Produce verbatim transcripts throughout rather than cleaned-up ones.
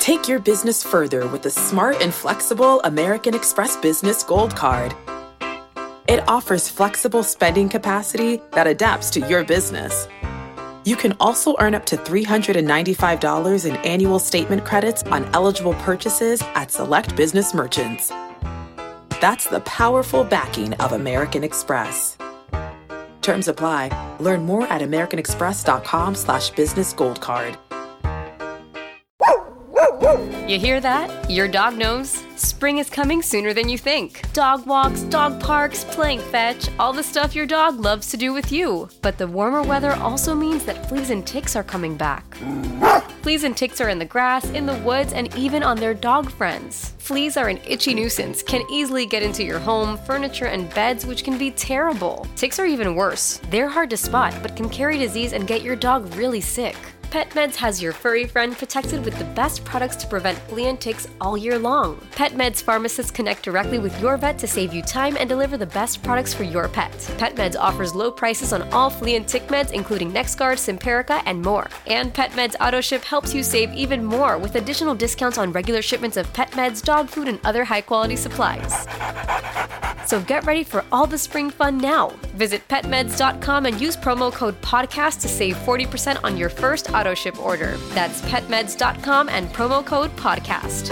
Take your business further with the smart and flexible American Express Business Gold Card. It offers flexible spending capacity that adapts to your business. You can also earn up to three hundred ninety-five dollars in annual statement credits on eligible purchases at select business merchants. That's the powerful backing of American Express. Terms apply. Learn more at americanexpress.com slash business gold card. You hear that? Your dog knows. Spring is coming sooner than you think. Dog walks, dog parks, playing fetch, all the stuff your dog loves to do with you. But the warmer weather also means that fleas and ticks are coming back. Fleas and ticks are in the grass, in the woods, and even on their dog friends. Fleas are an itchy nuisance, can easily get into your home, furniture, and beds, which can be terrible. Ticks are even worse. They're hard to spot, but can carry disease and get your dog really sick. PetMeds has your furry friend protected with the best products to prevent flea and ticks all year long. PetMeds pharmacists connect directly with your vet to save you time and deliver the best products for your pet. PetMeds offers low prices on all flea and tick meds, including NexGard, Simparica, and more. And PetMeds AutoShip helps you save even more with additional discounts on regular shipments of pet meds, dog food, and other high-quality supplies. So get ready for all the spring fun now. Visit pet meds dot com and use promo code podcast to save forty percent on your first auto ship order. That's pet meds dot com and promo code podcast.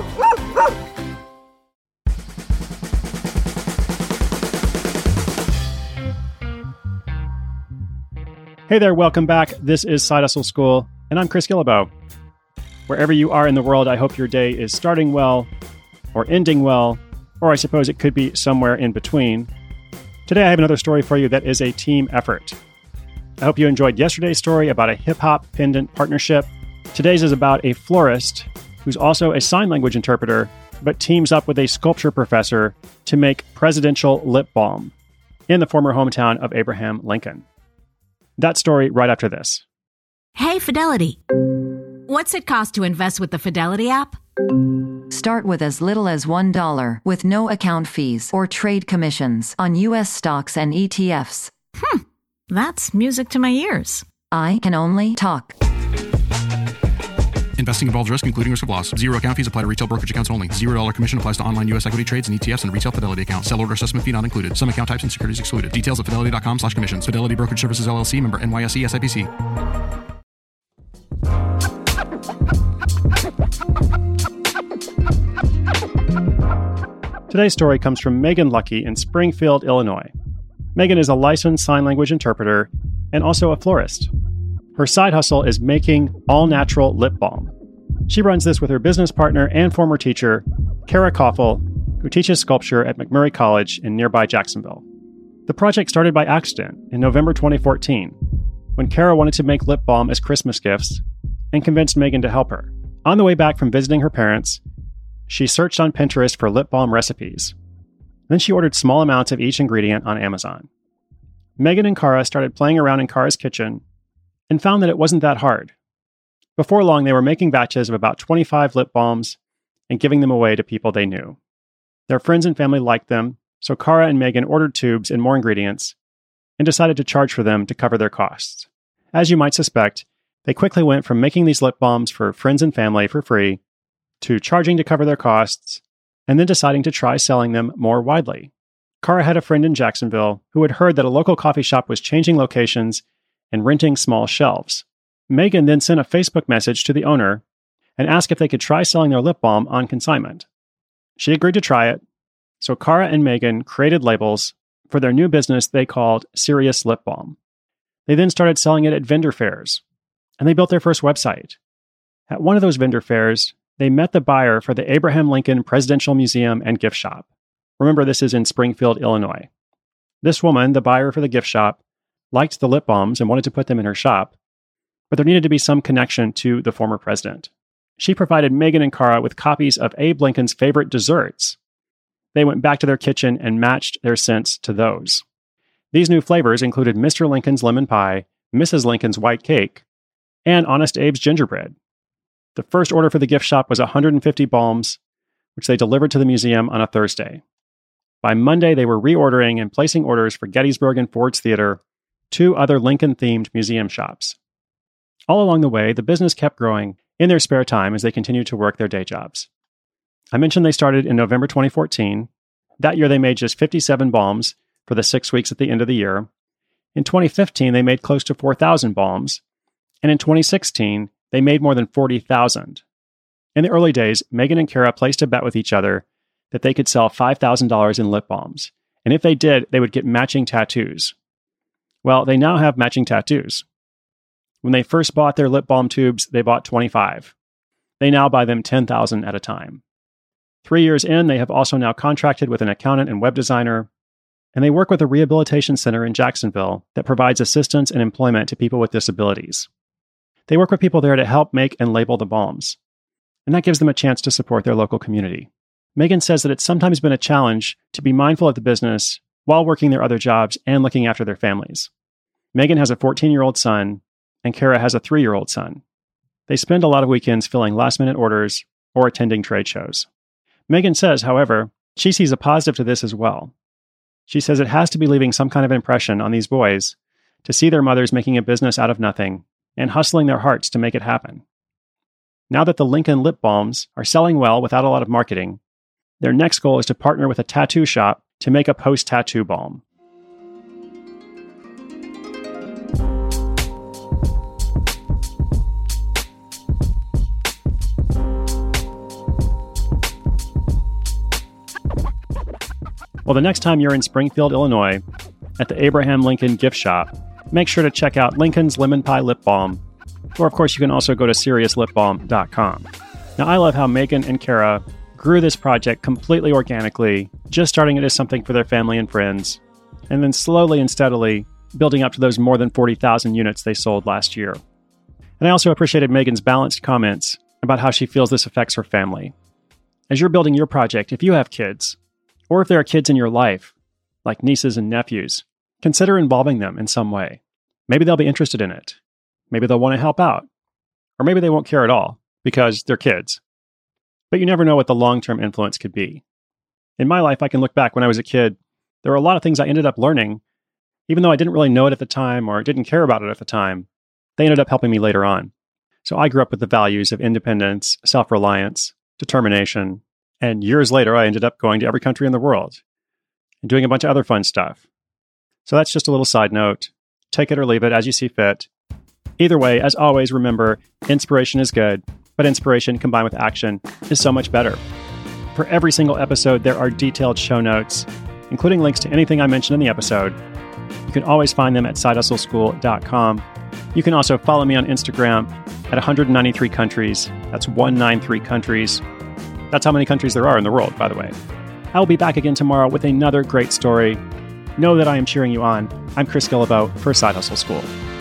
Hey there, welcome back. This is Side Hustle School, and I'm Chris Guillebeau. Wherever you are in the world, I hope your day is starting well, or ending well, or I suppose it could be somewhere in between. Today I have another story for you that is a team effort. I hope you enjoyed yesterday's story about a hip-hop pendant partnership. Today's is about a florist who's also a sign language interpreter, but teams up with a sculpture professor to make presidential lip balm in the former hometown of Abraham Lincoln. That story right after this. Hey, Fidelity. What's it cost to invest with the Fidelity app? Start with as little as one dollar with no account fees or trade commissions on U S stocks and E T Fs. Hmm, that's music to my ears. I can only talk. Investing involves risk, including risk of loss. Zero account fees apply to retail brokerage accounts only. Zero dollar commission applies to online U S equity trades and E T Fs and retail Fidelity account. Sell order assessment fee not included. Some account types and securities excluded. Details at fidelity.com slash commissions. Fidelity Brokerage Services L L C, member N Y S E S I P C. Today's story comes from Megan Lucky in Springfield, Illinois. Megan is a licensed sign language interpreter and also a florist. Her side hustle is making all-natural lip balm. She runs this with her business partner and former teacher, Kara Koffel, who teaches sculpture at McMurray College in nearby Jacksonville. The project started by accident in November twenty fourteen, when Kara wanted to make lip balm as Christmas gifts and convinced Megan to help her. On the way back from visiting her parents, she searched on Pinterest for lip balm recipes. Then she ordered small amounts of each ingredient on Amazon. Megan and Kara started playing around in Kara's kitchen and found that it wasn't that hard. Before long, they were making batches of about twenty-five lip balms and giving them away to people they knew. Their friends and family liked them, so Kara and Megan ordered tubes and more ingredients and decided to charge for them to cover their costs. As you might suspect, they quickly went from making these lip balms for friends and family for free to charging to cover their costs, and then deciding to try selling them more widely. Kara had a friend in Jacksonville who had heard that a local coffee shop was changing locations and renting small shelves. Megan then sent a Facebook message to the owner and asked if they could try selling their lip balm on consignment. She agreed to try it, so Kara and Megan created labels for their new business they called Serious Lip Balm. They then started selling it at vendor fairs, and they built their first website. At one of those vendor fairs, they met the buyer for the Abraham Lincoln Presidential Museum and Gift Shop. Remember, this is in Springfield, Illinois. This woman, the buyer for the gift shop, liked the lip balms and wanted to put them in her shop, but there needed to be some connection to the former president. She provided Megan and Kara with copies of Abe Lincoln's favorite desserts. They went back to their kitchen and matched their scents to those. These new flavors included Mister Lincoln's lemon pie, Missus Lincoln's white cake, and Honest Abe's gingerbread. The first order for the gift shop was one hundred fifty balms, which they delivered to the museum on a Thursday. By Monday, they were reordering and placing orders for Gettysburg and Ford's Theater, two other Lincoln-themed museum shops. All along the way, the business kept growing, in their spare time as they continue to work their day jobs. I mentioned they started in November twenty fourteen. That year, they made just fifty-seven balms for the six weeks at the end of the year. In twenty fifteen, they made close to four thousand balms. And in twenty sixteen, they made more than forty thousand. In the early days, Megan and Kara placed a bet with each other that they could sell five thousand dollars in lip balms. And if they did, they would get matching tattoos. Well, they now have matching tattoos. When they first bought their lip balm tubes, they bought twenty-five. They now buy them ten thousand at a time. Three years in, they have also now contracted with an accountant and web designer, and they work with a rehabilitation center in Jacksonville that provides assistance and employment to people with disabilities. They work with people there to help make and label the balms, and that gives them a chance to support their local community. Megan says that it's sometimes been a challenge to be mindful of the business while working their other jobs and looking after their families. Megan has a fourteen-year-old son, and Kara has a three-year-old son. They spend a lot of weekends filling last-minute orders or attending trade shows. Megan says, however, she sees a positive to this as well. She says it has to be leaving some kind of impression on these boys to see their mothers making a business out of nothing and hustling their hearts to make it happen. Now that the Lincoln lip balms are selling well without a lot of marketing, their next goal is to partner with a tattoo shop to make a post-tattoo balm. Well, the next time you're in Springfield, Illinois, at the Abraham Lincoln gift shop, make sure to check out Lincoln's Lemon Pie Lip Balm. Or, of course, you can also go to serious lip balm dot com. Now, I love how Megan and Kara grew this project completely organically, just starting it as something for their family and friends, and then slowly and steadily building up to those more than forty thousand units they sold last year. And I also appreciated Megan's balanced comments about how she feels this affects her family. As you're building your project, if you have kids, or if there are kids in your life, like nieces and nephews, consider involving them in some way. Maybe they'll be interested in it. Maybe they'll want to help out. Or maybe they won't care at all because they're kids. But you never know what the long-term influence could be. In my life, I can look back when I was a kid. There were a lot of things I ended up learning, even though I didn't really know it at the time or didn't care about it at the time. They ended up helping me later on. So I grew up with the values of independence, self-reliance, determination, and years later, I ended up going to every country in the world and doing a bunch of other fun stuff. So that's just a little side note. Take it or leave it as you see fit. Either way, as always, remember, inspiration is good, but inspiration combined with action is so much better. For every single episode, there are detailed show notes, including links to anything I mentioned in the episode. You can always find them at side hustle school dot com. You can also follow me on Instagram at one hundred ninety-three countries. That's one hundred ninety-three countries. That's how many countries there are in the world, by the way. I will be back again tomorrow with another great story. Know that I am cheering you on. I'm Chris Guillebeau for Side Hustle School.